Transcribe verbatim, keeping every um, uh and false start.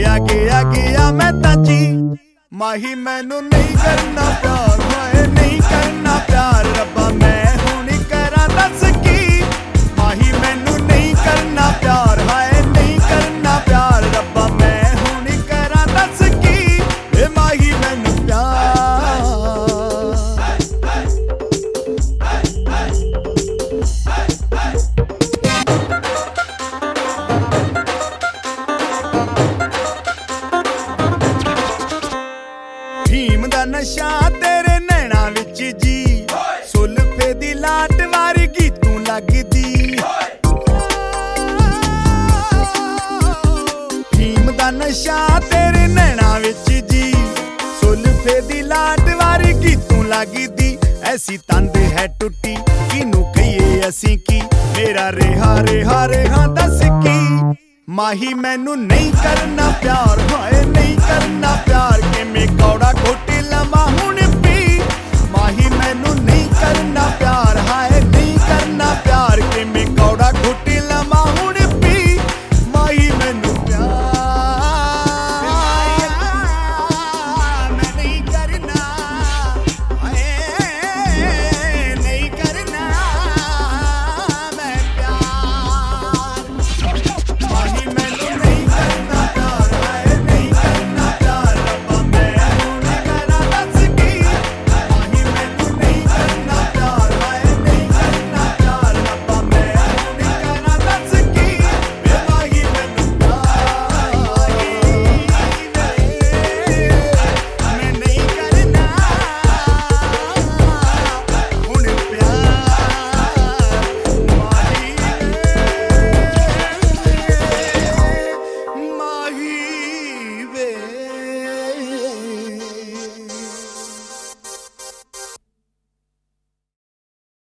ਗਿਆ ਗਿਆ ਗਿਆ ਮੈਂ ਤਾਂ ਜੀ ਮਾਹੀ ਮੈਨੂੰ ਨਹੀਂ ਕਰਨਾ ਪਿਆਰ ਹਾਏ ਨਹੀਂ ਕਰਨਾ ਪਿਆਰ ਰੱਬਾ ਮੈਂ ਹੁਣ ਕਰਾਂ ਦੱਸ ਕੀ ਮਾਹੀ ਮੈਨੂੰ ਨਹੀਂ ਕਰਨਾ ਪਿਆਰ ਹਾਏ ਨਹੀਂ ਕਰਨਾ ਪਿਆਰ ਰੱਬਾ ਮੈਂ ਹੁਣ ਕਰਾਂ ਦੱਸ ਕੀ ਏ ਮਾਹੀ ਮੈਨੂੰ ਪਿਆਰ ਭੀਮ ਦਾ ਨਸ਼ਾ ਤੇਰੇ ਨੈਣਾ ਵਿੱਚ ਜੀ ਸੁਲਫੇ ਦੀ ਲਾਟ ਵਾਰਗੀ ਤੂੰ ਲੱਗਦੀ ਭੀਮ ਦਾ ਨਸ਼ਾ ਤੇਰੇ ਨੈਣਾ ਵਿੱਚ ਜੀ ਸੁਲਫੇ ਦੀ ਲਾਟ ਵਾਰਗੀ ਤੂੰ ਲੱਗਦੀ ਐਸੀ ਤੰਦ ਹੈ ਟੁੱਟੀ ਕਿਨੂੰ ਕਹੀਏ ਅਸੀਂ ਕੀ ਮੇਰਾ ਰਿਹਾ ਰਿਹਾ ਰਿਹਾ ਦੱਸ ਕੀ ਮਾਹੀ ਮੈਨੂੰ ਨਹੀਂ ਕਰਨਾ